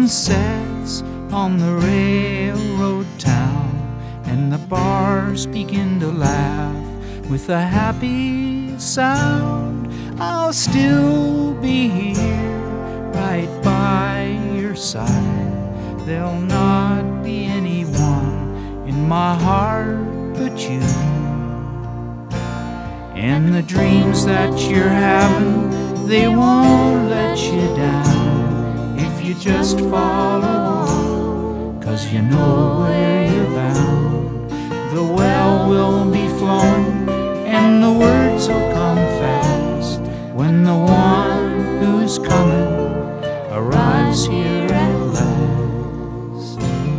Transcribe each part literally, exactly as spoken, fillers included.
sets on the railroad town, and the bars begin to laugh with a happy sound, I'll still be here right by your side. There'll not be anyone in my heart but you. And the dreams that you're having, they won't let you down if you just follow on, 'cause you know where you're bound. The well will be flowing and the words will come fast when the one who's coming arrives here at last.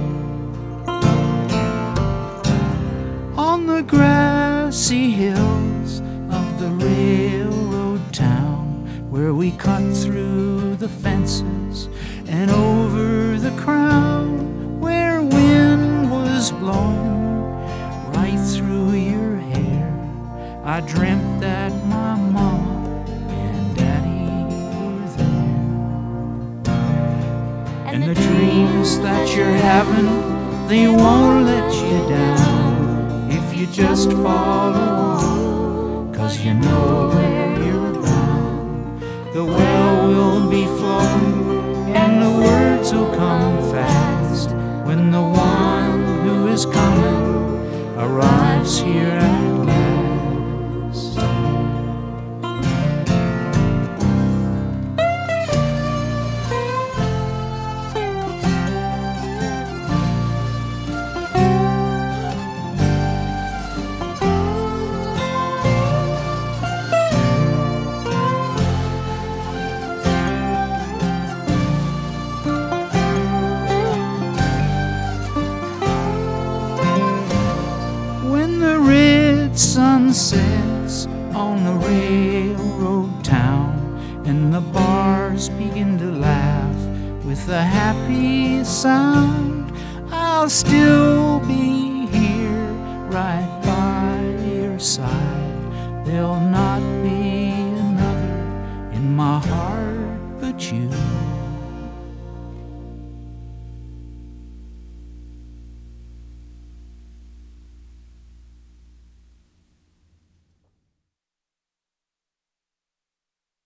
On the grassy hills of the railroad town, where we cut through the fences and over the crown, where wind was blowing right through your hair, I dreamt that my mama and daddy were there. And the dreams that you're having, they won't let you down if you just follow on, 'cause you know where you're bound. The well will be flowing and the words will come fast when the one who is coming arrives here at last. Sun sets on the railroad town, and the bars begin to laugh with a happy sound, I'll still be here right by your side. There'll not be another in my heart but you.